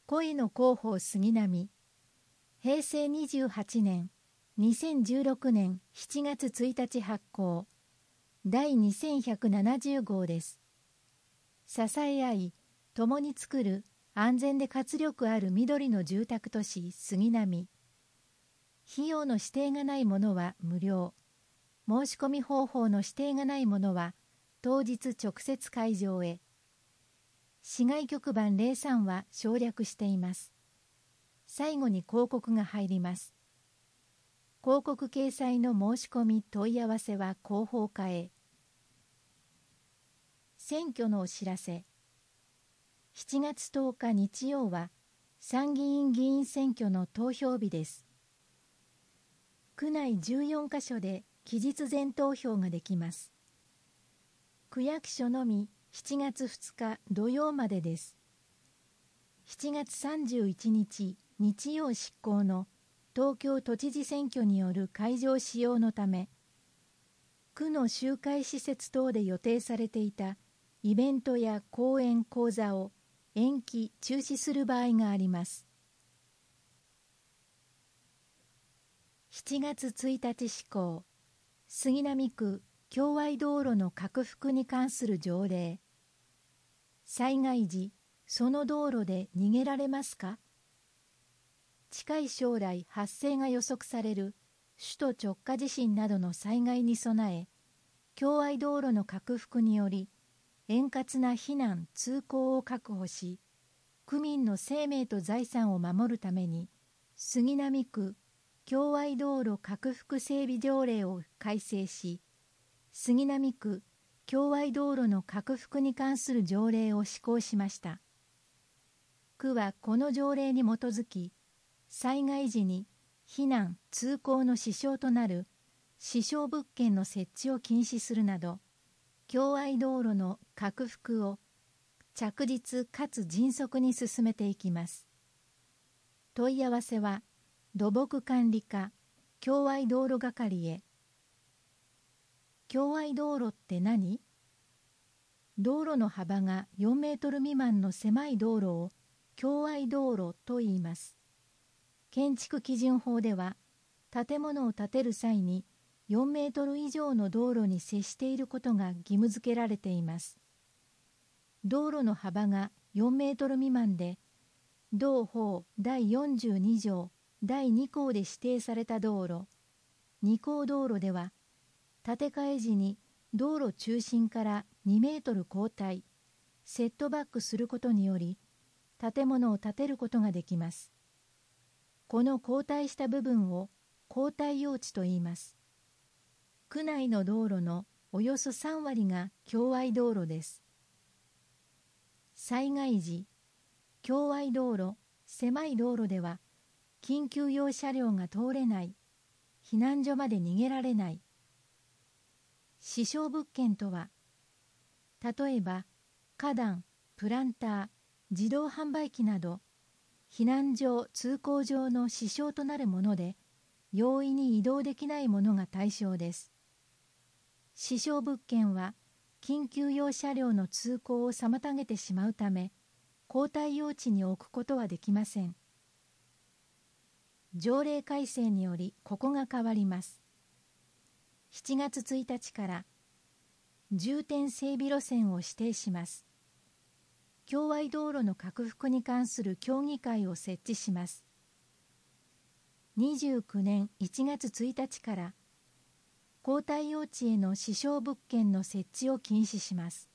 恋の広報杉並。平成28年、2016年7月1日発行。第2170号です。支え合い、共に作る安全で活力ある緑の住宅都市杉並。費用の指定がないものは無料。申し込み方法の指定がないものは当日直接会場へ。市外局番03は省略しています。最後に広告が入ります。広告掲載の申し込み問い合わせは広報課へ。選挙のお知らせ。7月10日日曜は参議院議員選挙の投票日です。区内14カ所で期日前投票ができます。区役所のみ7月2日土曜までです。7月31日日曜執行の東京都知事選挙による会場使用のため、区の集会施設等で予定されていたイベントや講演講座を延期・中止する場合があります。7月1日施行、杉並区共愛道路の拡幅に関する条例。災害時、その道路で逃げられますか？近い将来発生が予測される首都直下地震などの災害に備え、共愛道路の拡幅により、円滑な避難・通行を確保し、区民の生命と財産を守るために、杉並区共愛道路拡幅整備条例を改正し、杉並区共愛道路の拡幅に関する条例を施行しました。区はこの条例に基づき、災害時に避難・通行の支障となる支障物件の設置を禁止するなど、共愛道路の拡幅を着実かつ迅速に進めていきます。問い合わせは土木管理課共愛道路係へ。共愛道路って何？道路の幅が4メートル未満の狭い道路を共愛道路と言います。建築基準法では、建物を建てる際に4メートル以上の道路に接していることが義務付けられています。道路の幅が4メートル未満で、同法第42条第2項で指定された道路、2項道路では、建て替え時に道路中心から2メートル後退、セットバックすることにより、建物を建てることができます。この後退した部分を後退用地と言います。区内の道路のおよそ3割が共愛道路です。災害時、共愛道路、狭い道路では、緊急用車両が通れない、避難所まで逃げられない。支障物件とは、例えば、花壇、プランター、自動販売機など、避難所・通行上の支障となるもので、容易に移動できないものが対象です。支障物件は、緊急用車両の通行を妨げてしまうため、後退用地に置くことはできません。条例改正によりここが変わります。7月1日から重点整備路線を指定します。共愛道路の拡幅に関する協議会を設置します。29年1月1日から後退用地への支障物件の設置を禁止します。